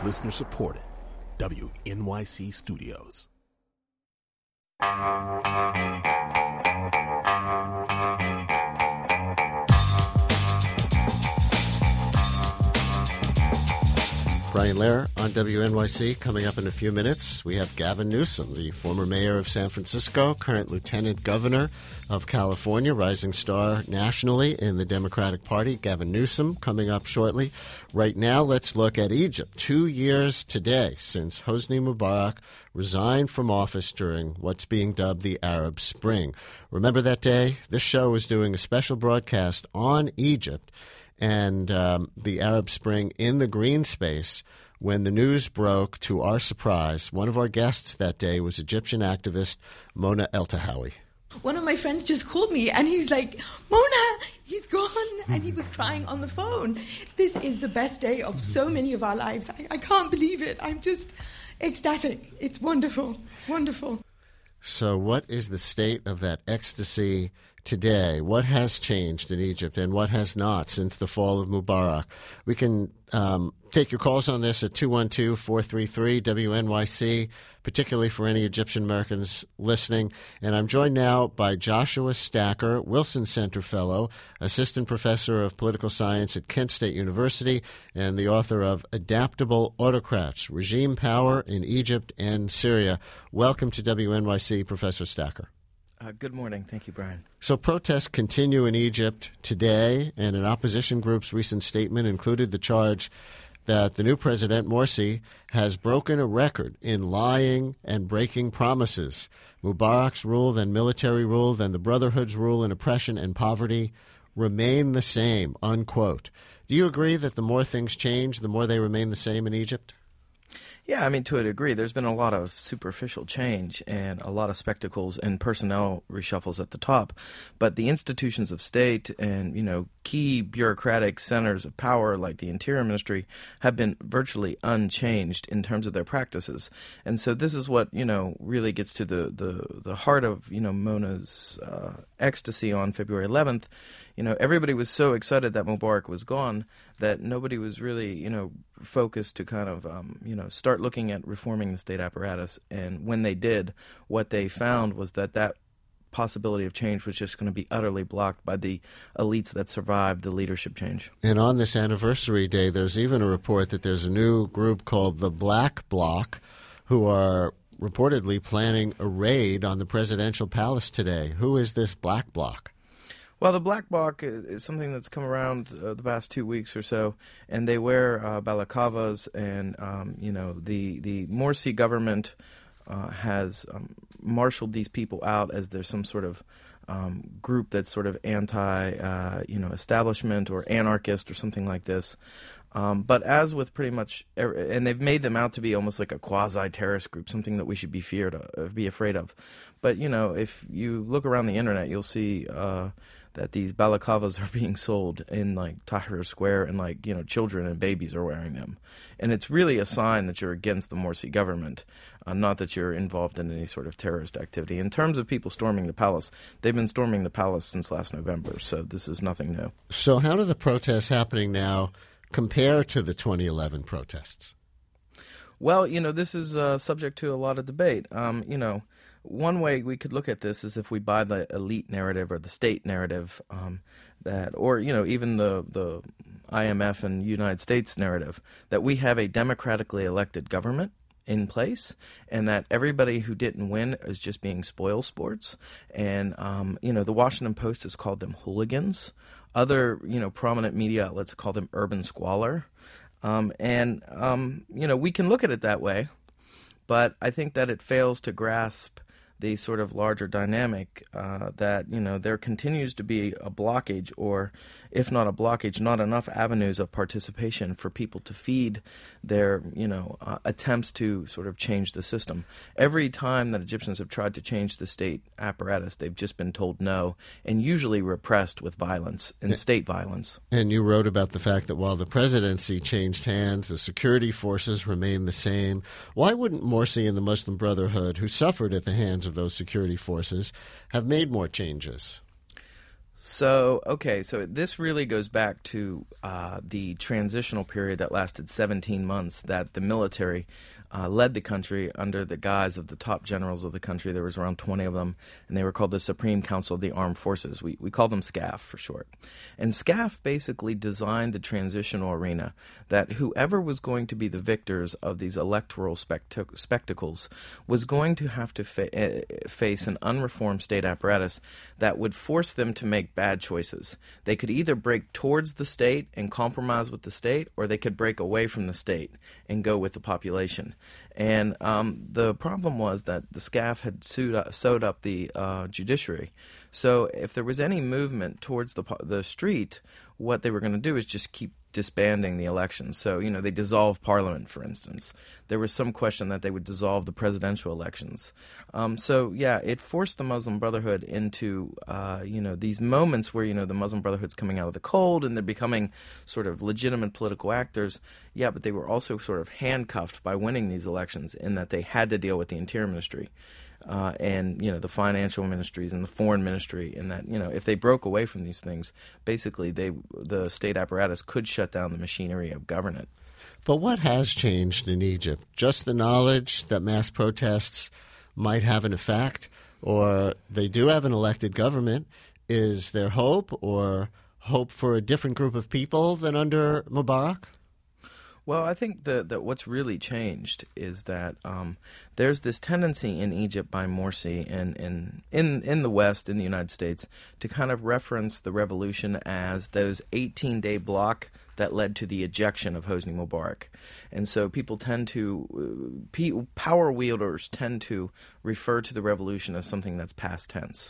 Listener supported. WNYC Studios. Brian Lehrer on WNYC. Coming up in a few minutes, we have Gavin Newsom, the former mayor of San Francisco, current lieutenant governor of California, rising star nationally in the Democratic Party. Gavin Newsom coming up shortly. Right now, let's look at Egypt. 2 years today since Hosni Mubarak resigned from office during what's being dubbed the Arab Spring. Remember that day? This show was doing a special broadcast on Egypt and the Arab Spring in the green space. When the news broke, to our surprise, one of our guests that day was Egyptian activist Mona Eltahawy. One of my friends just called me and he's like, Mona, he's gone. And he was crying on the phone. This is the best day of so many of our lives. I can't believe it. I'm just ecstatic. It's wonderful, wonderful. So what is the state of that ecstasy today? What has changed in Egypt and what has not since the fall of Mubarak? We can take your calls on this at 212-433-WNYC, particularly for any Egyptian Americans listening. And I'm joined now by Joshua Stacker, Wilson Center Fellow, Assistant Professor of Political Science at Kent State University, and the author of Adaptable Autocrats, Regime Power in Egypt and Syria. Welcome to WNYC, Professor Stacker. Good morning. Thank you, Brian. So protests continue in Egypt today, and an opposition group's recent statement included the charge that the new president, Morsi, has broken a record in lying and breaking promises. Mubarak's rule, then military rule, then the Brotherhood's rule in oppression and poverty remain the same, unquote. Do you agree that the more things change, the more they remain the same in Egypt? Yeah, I mean, to a degree, there's been a lot of superficial change and a lot of spectacles and personnel reshuffles at the top. But the institutions of state and, key bureaucratic centers of power like the Interior Ministry have been virtually unchanged in terms of their practices. And so this is what, really gets to the heart of, Mona's ecstasy on February 11th. Everybody was so excited that Mubarak was gone that nobody was really, focused to kind of, start looking at reforming the state apparatus. And when they did, what they found was that possibility of change was just going to be utterly blocked by the elites that survived the leadership change. And on this anniversary day, there's even a report that there's a new group called the Black Bloc who are reportedly planning a raid on the presidential palace today. Who is this Black Bloc? Well, the Black Bloc is something that's come around the past 2 weeks or so, and they wear balaclavas, and the Morsi government has marshaled these people out as there's some sort of group that's sort of establishment or anarchist or something like this. But as with pretty much, and they've made them out to be almost like a quasi-terrorist group, something that we should be afraid of. But if you look around the internet, you'll see that these balaclavas are being sold in like Tahrir Square, and children and babies are wearing them, and it's really a sign that you're against the Morsi government, not that you're involved in any sort of terrorist activity. In terms of people storming the palace, they've been storming the palace since last November, so this is nothing new. So how do the protests happening now compare to the 2011 protests? Well, this is subject to a lot of debate. One way we could look at this is if we buy the elite narrative or the state narrative, even the IMF and United States narrative, that we have a democratically elected government in place, and that everybody who didn't win is just being spoil sports. And the Washington Post has called them hooligans. Other prominent media outlets call them urban squalor. We can look at it that way, but I think that it fails to grasp the sort of larger dynamic that, there continues to be a blockage, or if not a blockage, not enough avenues of participation for people to feed their, attempts to sort of change the system. Every time that Egyptians have tried to change the state apparatus, they've just been told no, and usually repressed with violence and state violence. And you wrote about the fact that while the presidency changed hands, the security forces remain the same. Why wouldn't Morsi and the Muslim Brotherhood, who suffered at the hands of those security forces, have made more changes? So this really goes back to the transitional period that lasted 17 months that the military led the country under the guise of the top generals of the country. There was around 20 of them, and they were called the Supreme Council of the Armed Forces. We call them SCAF for short. And SCAF basically designed the transitional arena that whoever was going to be the victors of these electoral spectacles was going to have to face an unreformed state apparatus that would force them to make bad choices. They could either break towards the state and compromise with the state, or they could break away from the state and go with the population. And the problem was that the SCAF had sewed up the judiciary. So if there was any movement towards the street, what they were going to do is just keep disbanding the elections. So, they dissolved parliament, for instance. There was some question that they would dissolve the presidential elections. It forced the Muslim Brotherhood into, these moments where, the Muslim Brotherhood's coming out of the cold and they're becoming sort of legitimate political actors. Yeah, but they were also sort of handcuffed by winning these elections in that they had to deal with the Interior Ministry. And the financial ministries and the foreign ministry, and that if they broke away from these things, basically the state apparatus could shut down the machinery of government. But what has changed in Egypt? Just the knowledge that mass protests might have an effect, or they do have an elected government? Is there hope, or hope for a different group of people than under Mubarak? Well, I think that what's really changed is that there's this tendency in Egypt by Morsi and in the West, in the United States, to kind of reference the revolution as those 18-day block that led to the ejection of Hosni Mubarak. And so people tend to, power wielders tend to refer to the revolution as something that's past tense.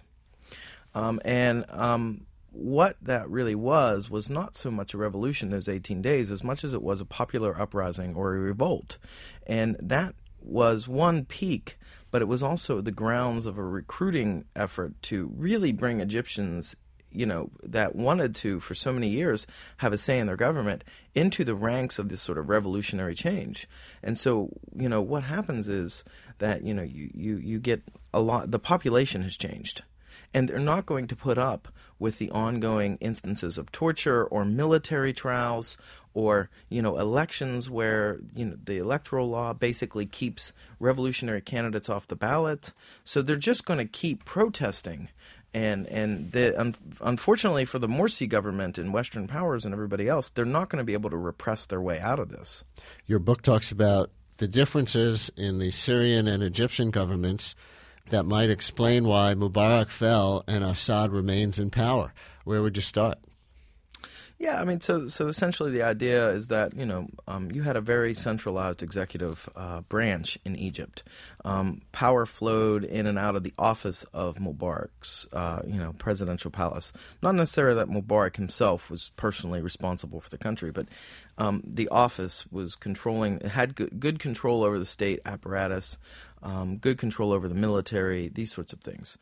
What that really was not so much a revolution those 18 days as much as it was a popular uprising or a revolt. And that was one peak, but it was also the grounds of a recruiting effort to really bring Egyptians, that wanted to, for so many years, have a say in their government into the ranks of this sort of revolutionary change. And so, what happens is that, you get a lot, the population has changed. And they're not going to put up with the ongoing instances of torture or military trials or, elections where, the electoral law basically keeps revolutionary candidates off the ballot. So they're just going to keep protesting. And unfortunately for the Morsi government and Western powers and everybody else, they're not going to be able to repress their way out of this. Your book talks about the differences in the Syrian and Egyptian governments that might explain why Mubarak fell and Assad remains in power. Where would you start? Yeah, so essentially the idea is that, you had a very centralized executive branch in Egypt. Power flowed in and out of the office of Mubarak's, presidential palace. Not necessarily that Mubarak himself was personally responsible for the country, but the office was had good control over the state apparatus, good control over the military, these sorts of things.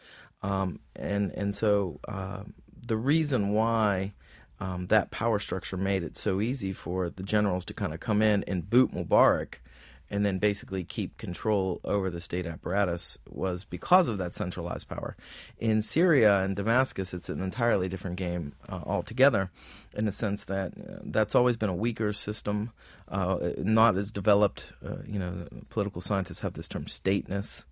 So the reason why that power structure made it so easy for the generals to kind of come in and boot Mubarak and then basically keep control over the state apparatus was because of that centralized power. In Syria and Damascus, it's an entirely different game altogether, in the sense that that's always been a weaker system, not as developed. Political scientists have this term stateness.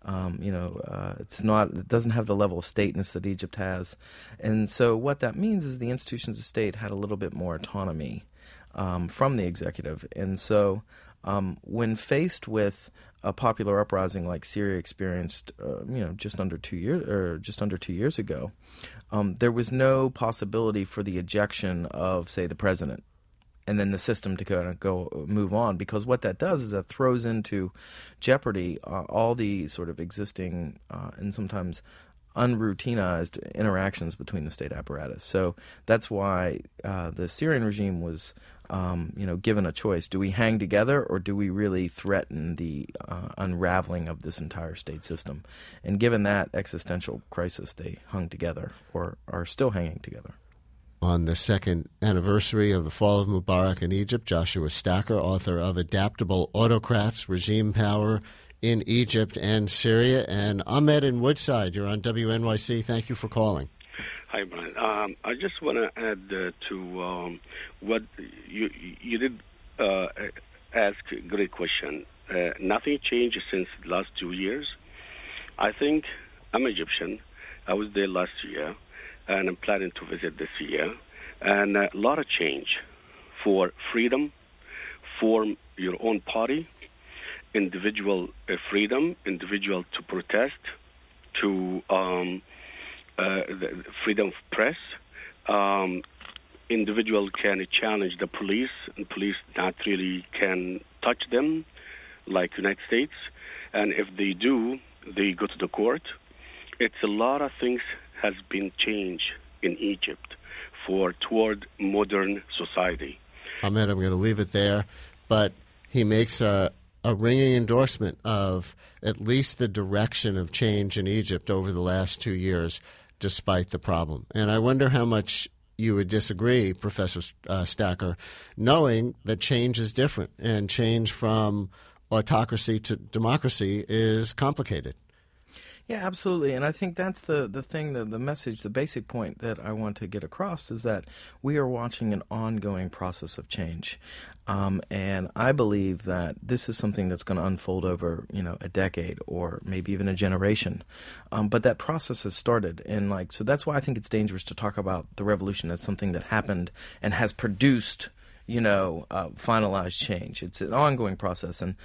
It doesn't have the level of stateness that Egypt has. And so what that means is the institutions of state had a little bit more autonomy from the executive. And so when faced with a popular uprising like Syria experienced, just under 2 years ago, there was no possibility for the ejection of, say, the president, and then the system to kind of move on, because what that does is that throws into jeopardy all the sort of existing and sometimes unroutinized interactions between the state apparatus. So that's why the Syrian regime was given a choice. Do we hang together, or do we really threaten the unraveling of this entire state system? And given that existential crisis, they hung together, or are still hanging together. On the second anniversary of the fall of Mubarak in Egypt, Joshua Stacker, author of Adaptable Autocrats, Regime Power in Egypt and Syria. And Ahmed in Woodside, you're on WNYC. Thank you for calling. Hi, Brian. I just want to add to what you did ask a great question. Nothing changed since the last 2 years. I think I'm Egyptian. I was there last year, and I'm planning to visit this year. And a lot of change for freedom, form your own party, individual freedom, individual to protest, to the freedom of press. Individual can challenge the police, and police not really can touch them like United States. And if they do, they go to the court. It's a lot of things has been changed in Egypt toward modern society. Ahmed, I'm going to leave it there, but he makes a ringing endorsement of at least the direction of change in Egypt over the last 2 years, despite the problem. And I wonder how much you would disagree, Professor Stacker, knowing that change is different and change from autocracy to democracy is complicated. Yeah, absolutely. And I think that's the thing, the message, the basic point that I want to get across is that we are watching an ongoing process of change. And I believe that this is something that's going to unfold over, a decade or maybe even a generation. But that process has started. And so that's why I think it's dangerous to talk about the revolution as something that happened and has produced finalized change. It's an ongoing process, and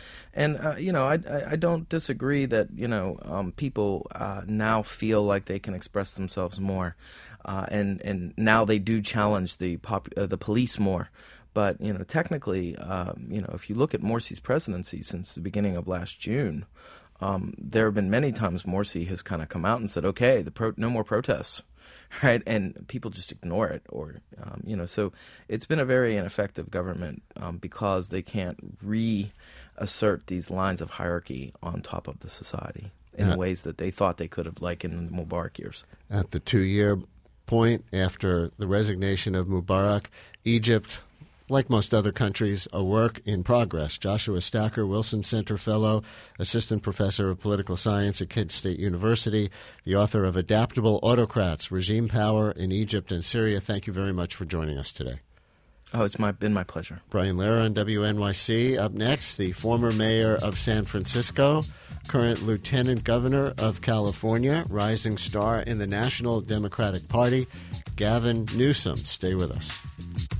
I don't disagree that people now feel like they can express themselves more, and now they do challenge the police more. But technically, if you look at Morsi's presidency since the beginning of last June, there have been many times Morsi has kind of come out and said, "Okay, no more protests." Right, and people just ignore it, or so it's been a very ineffective government because they can't reassert these lines of hierarchy on top of the society in ways that they thought they could have, like in the Mubarak years. At the 2-year point after the resignation of Mubarak, Egypt, like most other countries, a work in progress. Joshua Stacker, Wilson Center Fellow, Assistant Professor of Political Science at Kent State University, the author of Adaptable Autocrats, Regime Power in Egypt and Syria. Thank you very much for joining us today. Oh, it's been my pleasure. Brian Lehrer on WNYC. Up next, the former mayor of San Francisco, current lieutenant governor of California, rising star in the National Democratic Party, Gavin Newsom. Stay with us.